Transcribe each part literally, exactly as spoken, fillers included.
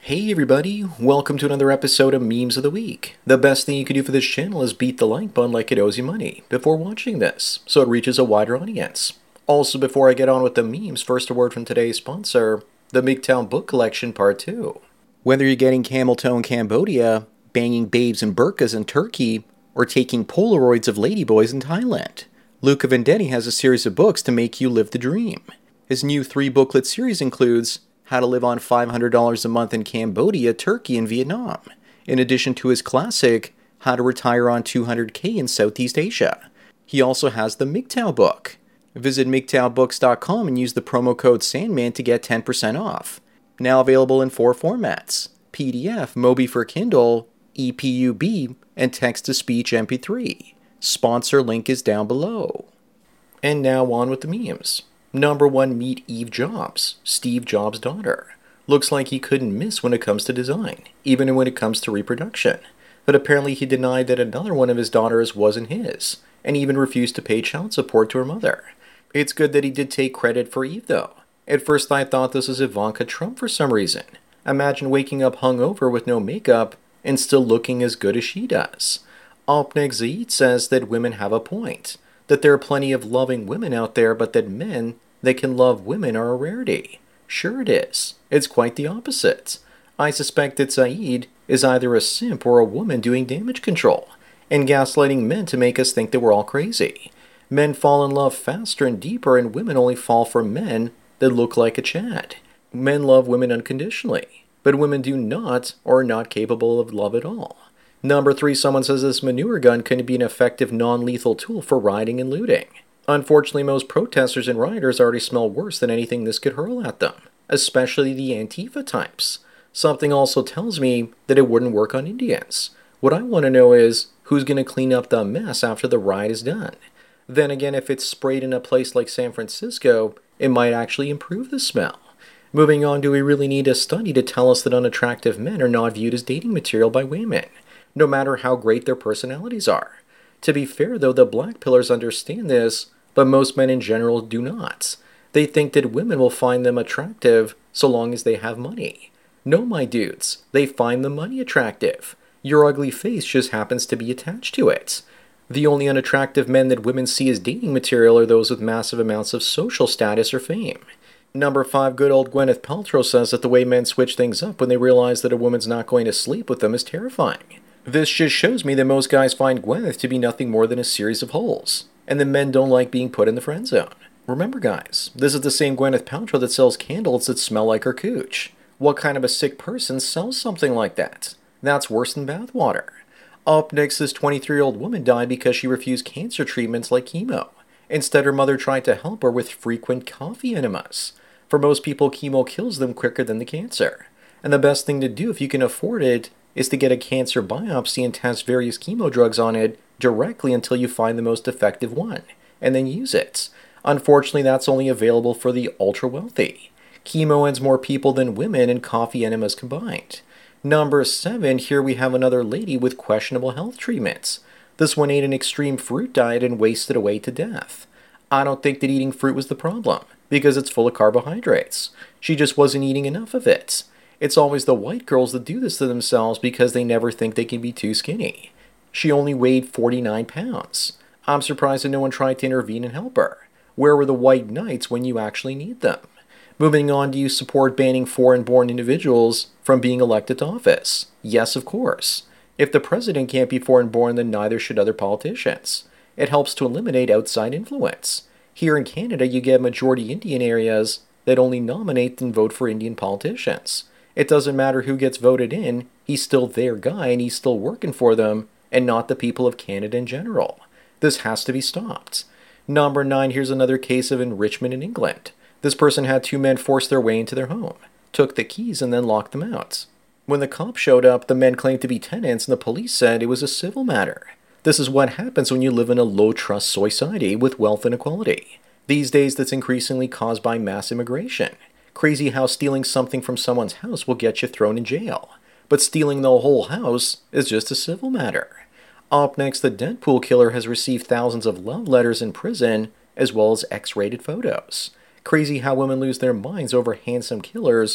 Hey everybody, welcome to another episode of Memes of the Week. The best thing you can do for this channel is beat the like button like it owes you money before watching this, so it reaches a wider audience. Also, before I get on with the memes, first a word from today's sponsor, the MGTOW Book Collection Part two. Whether you're getting camel toe in Cambodia, banging babes in burqas in Turkey, or taking Polaroids of ladyboys in Thailand, Luca Vendetti has a series of books to make you live the dream. His new three-booklet series includes How to Live on five hundred dollars a Month in Cambodia, Turkey, and Vietnam, in addition to his classic, How to Retire on two hundred K in Southeast Asia. He also has the M G T O W book. Visit M G T O W books dot com and use the promo code Sandman to get ten percent off. Now available in four formats, P D F, Mobi for Kindle, E P U B, and text-to-speech M P three. Sponsor link is down below. And now on with the memes. Number one, meet Eve Jobs, Steve Jobs' daughter. Looks like he couldn't miss when it comes to design, even when it comes to reproduction. But apparently he denied that another one of his daughters wasn't his, and even refused to pay child support to her mother. It's good that he did take credit for Eve though. At first I thought this was Ivanka Trump for some reason. Imagine waking up hungover with no makeup and still looking as good as she does. Opnik Zaid says that women have a point, that there are plenty of loving women out there, but that men that can love women are a rarity. Sure it is. It's quite the opposite. I suspect that Zaid is either a simp or a woman doing damage control, and gaslighting men to make us think that we're all crazy. Men fall in love faster and deeper, and women only fall for men that look like a Chad. Men love women unconditionally, but women do not or are not capable of love at all. Number three, someone says this manure gun couldn't be an effective non-lethal tool for rioting and looting. Unfortunately, most protesters and rioters already smell worse than anything this could hurl at them, especially the Antifa types. Something also tells me that it wouldn't work on Indians. What I want to know is, who's going to clean up the mess after the riot is done? Then again, if it's sprayed in a place like San Francisco, it might actually improve the smell. Moving on, do we really need a study to tell us that unattractive men are not viewed as dating material by women, no matter how great their personalities are? To be fair though, the black pillars understand this, but most men in general do not. They think that women will find them attractive so long as they have money. No, my dudes, they find the money attractive. Your ugly face just happens to be attached to it. The only unattractive men that women see as dating material are those with massive amounts of social status or fame. Number five, good old Gwyneth Paltrow says that the way men switch things up when they realize that a woman's not going to sleep with them is terrifying. This just shows me that most guys find Gwyneth to be nothing more than a series of holes, and that men don't like being put in the friend zone. Remember guys, this is the same Gwyneth Paltrow that sells candles that smell like her cooch. What kind of a sick person sells something like that? That's worse than bathwater. Up next, this twenty-three-year-old woman died because she refused cancer treatments like chemo. Instead, her mother tried to help her with frequent coffee enemas. For most people, chemo kills them quicker than the cancer. And the best thing to do if you can afford it is to get a cancer biopsy and test various chemo drugs on it directly until you find the most effective one, and then use it. Unfortunately, that's only available for the ultra-wealthy. Chemo ends more people than women and coffee enemas combined. Number seven, here we have another lady with questionable health treatments. This one ate an extreme fruit diet and wasted away to death. I don't think that eating fruit was the problem, because it's full of carbohydrates. She just wasn't eating enough of it. It's always the white girls that do this to themselves because they never think they can be too skinny. She only weighed forty-nine pounds. I'm surprised that no one tried to intervene and help her. Where were the white knights when you actually need them? Moving on, do you support banning foreign-born individuals from being elected to office? Yes, of course. If the president can't be foreign-born, then neither should other politicians. It helps to eliminate outside influence. Here in Canada, you get majority Indian areas that only nominate and vote for Indian politicians. It doesn't matter who gets voted in, he's still their guy and he's still working for them, and not the people of Canada in general. This has to be stopped. Number nine, here's another case of enrichment in England. This person had two men force their way into their home, took the keys, and then locked them out. When the cops showed up, the men claimed to be tenants and the police said it was a civil matter. This is what happens when you live in a low-trust society with wealth inequality. These days, that's increasingly caused by mass immigration. Crazy how stealing something from someone's house will get you thrown in jail. But stealing the whole house is just a civil matter. Up next, the Deadpool killer has received thousands of love letters in prison, as well as X-rated photos. Crazy how women lose their minds over handsome killers,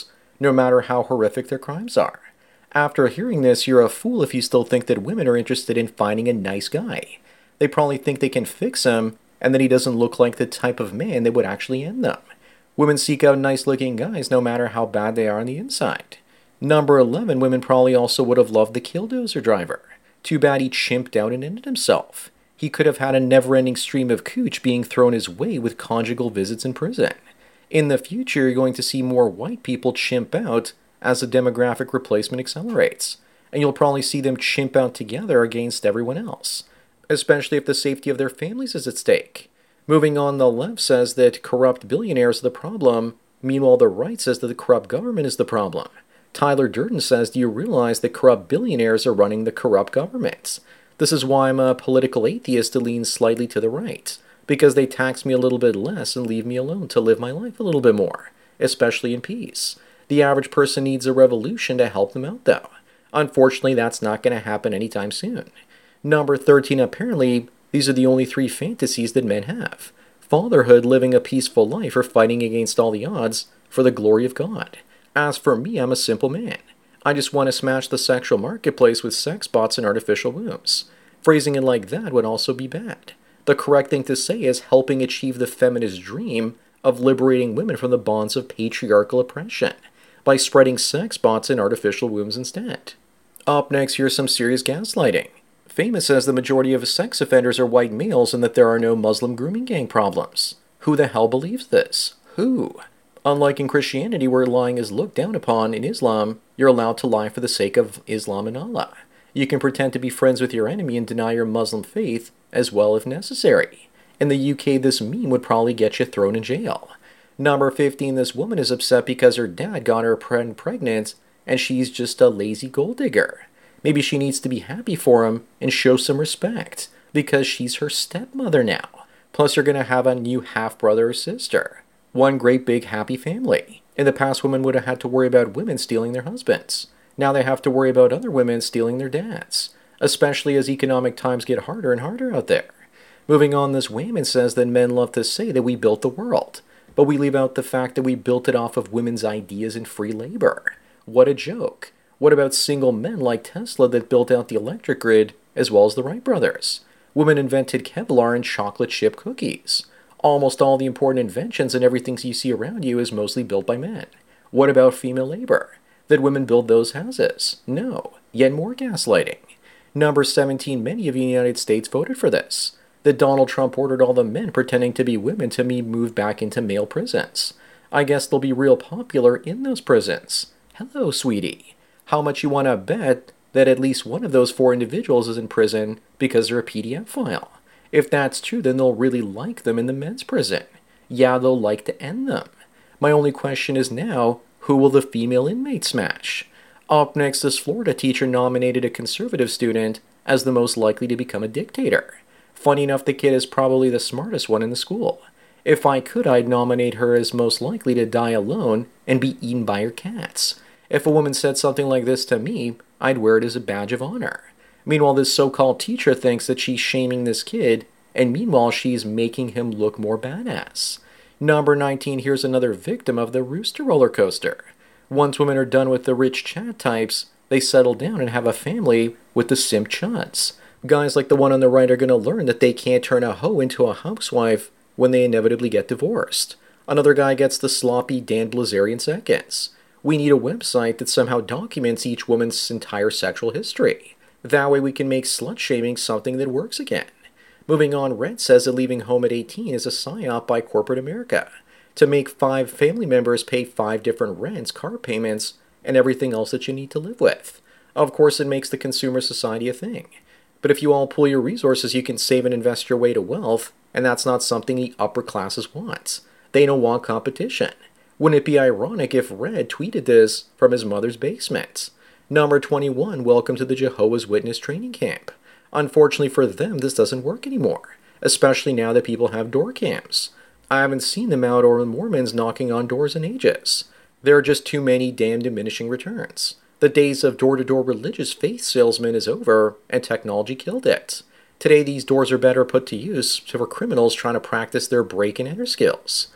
no matter how horrific their crimes are. After hearing this, you're a fool if you still think that women are interested in finding a nice guy. They probably think they can fix him, and that he doesn't look like the type of man that would actually end them. Women seek out nice-looking guys no matter how bad they are on the inside. Number eleven, women probably also would have loved the Killdozer driver. Too bad he chimped out and ended himself. He could have had a never-ending stream of cooch being thrown his way with conjugal visits in prison. In the future, you're going to see more white people chimp out as the demographic replacement accelerates, and you'll probably see them chimp out together against everyone else, especially if the safety of their families is at stake. Moving on, the left says that corrupt billionaires are the problem, meanwhile the right says that the corrupt government is the problem. Tyler Durden says, do you realize that corrupt billionaires are running the corrupt governments? This is why I'm a political atheist to lean slightly to the right, because they tax me a little bit less and leave me alone to live my life a little bit more, especially in peace. The average person needs a revolution to help them out, though. Unfortunately, that's not going to happen anytime soon. Number thirteen, apparently, these are the only three fantasies that men have: fatherhood, living a peaceful life, or fighting against all the odds for the glory of God. As for me, I'm a simple man. I just want to smash the sexual marketplace with sex bots and artificial wombs. Phrasing it like that would also be bad. The correct thing to say is helping achieve the feminist dream of liberating women from the bonds of patriarchal oppression by spreading sex bots and artificial wombs instead. Up next, here's some serious gaslighting. Famous says the majority of sex offenders are white males and that there are no Muslim grooming gang problems. Who the hell believes this? Who? Unlike in Christianity, where lying is looked down upon, in Islam, you're allowed to lie for the sake of Islam and Allah. You can pretend to be friends with your enemy and deny your Muslim faith as well if necessary. In the U K, this meme would probably get you thrown in jail. Number fifteen, this woman is upset because her dad got her pregnant and she's just a lazy gold digger. Maybe she needs to be happy for him and show some respect because she's her stepmother now. Plus, you're going to have a new half-brother or sister. One great big happy family. In the past, women would have had to worry about women stealing their husbands. Now they have to worry about other women stealing their dads, especially as economic times get harder and harder out there. Moving on, this Wayman says that men love to say that we built the world, but we leave out the fact that we built it off of women's ideas and free labor. What a joke. What about single men like Tesla that built out the electric grid, as well as the Wright brothers? Women invented Kevlar and chocolate chip cookies. Almost all the important inventions and everything you see around you is mostly built by men. What about female labor? Did women build those houses? No. Yet more gaslighting. Number seventeen, many of the United States voted for this. That Donald Trump ordered all the men pretending to be women to be moved back into male prisons. I guess they'll be real popular in those prisons. Hello, sweetie. How much you want to bet that at least one of those four individuals is in prison because they're a P D F file? If that's true, then they'll really like them in the men's prison. Yeah, they'll like to end them. My only question is now, who will the female inmate smash? Up next, this Florida teacher nominated a conservative student as the most likely to become a dictator. Funny enough, the kid is probably the smartest one in the school. If I could, I'd nominate her as most likely to die alone and be eaten by her cats. If a woman said something like this to me, I'd wear it as a badge of honor. Meanwhile, this so-called teacher thinks that she's shaming this kid, and meanwhile, she's making him look more badass. Number nineteen, here's another victim of the rooster roller coaster. Once women are done with the rich chat types, they settle down and have a family with the simp chuds. Guys like the one on the right are going to learn that they can't turn a hoe into a housewife when they inevitably get divorced. Another guy gets the sloppy Dan Blazarian seconds. We need a website that somehow documents each woman's entire sexual history. That way we can make slut-shaming something that works again. Moving on, Red says that leaving home at eighteen is a psyop by corporate America to make five family members pay five different rents, car payments, and everything else that you need to live with. Of course, it makes the consumer society a thing. But if you all pool your resources, you can save and invest your way to wealth, and that's not something the upper classes want. They don't want competition. Wouldn't it be ironic if Red tweeted this from his mother's basement? Number twenty-one, welcome to the Jehovah's Witness training camp. Unfortunately for them, this doesn't work anymore, especially now that people have door cams. I haven't seen them out or Mormons knocking on doors in ages. There are just too many damn diminishing returns. The days of door-to-door religious faith salesmen is over, and technology killed it. Today, these doors are better put to use for criminals trying to practice their break and enter skills.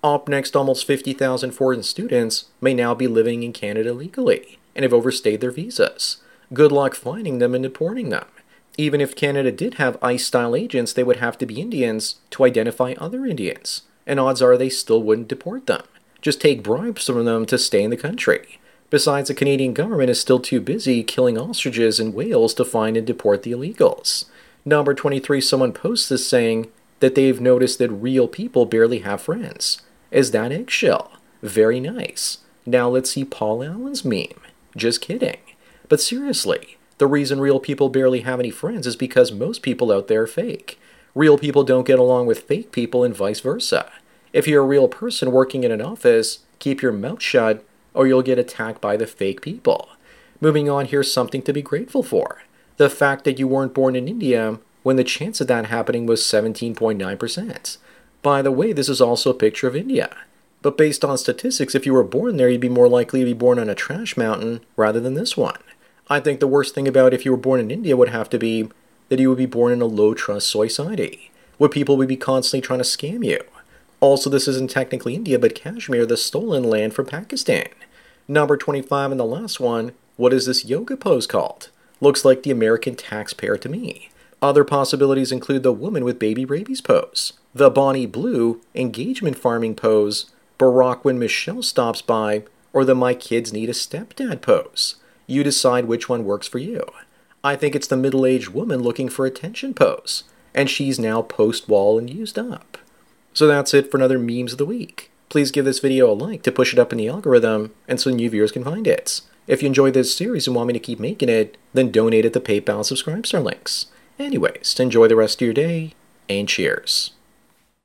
Up next, almost fifty thousand foreign students may now be living in Canada legally and have overstayed their visas. Good luck finding them and deporting them. Even if Canada did have ICE-style agents, they would have to be Indians to identify other Indians, and odds are they still wouldn't deport them. Just take bribes from them to stay in the country. Besides, the Canadian government is still too busy killing ostriches and whales to find and deport the illegals. Number twenty-three, someone posts this saying that they've noticed that real people barely have friends. Is that eggshell? Very nice. Now let's see Paul Allen's meme. Just kidding. But seriously, the reason real people barely have any friends is because most people out there are fake. Real people don't get along with fake people and vice versa. If you're a real person working in an office, keep your mouth shut or you'll get attacked by the fake people. Moving on, here's something to be grateful for. The fact that you weren't born in India when the chance of that happening was seventeen point nine percent. By the way, this is also a picture of India. But based on statistics, if you were born there, you'd be more likely to be born on a trash mountain rather than this one. I think the worst thing about if you were born in India would have to be that you would be born in a low-trust society, where people would be constantly trying to scam you. Also, this isn't technically India, but Kashmir, the stolen land from Pakistan. Number twenty-five and the last one, what is this yoga pose called? Looks like the American taxpayer to me. Other possibilities include the woman with baby rabies pose, the Bonnie Blue engagement farming pose, Barack when Michelle stops by, or the my kids need a stepdad pose. You decide which one works for you. I think it's the middle-aged woman looking for attention pose, and she's now post-wall and used up. So that's it for another Memes of the Week. Please give this video a like to push it up in the algorithm and so new viewers can find it. If you enjoyed this series and want me to keep making it, then donate at the PayPal and Subscribestar links. Anyways, enjoy the rest of your day, and cheers.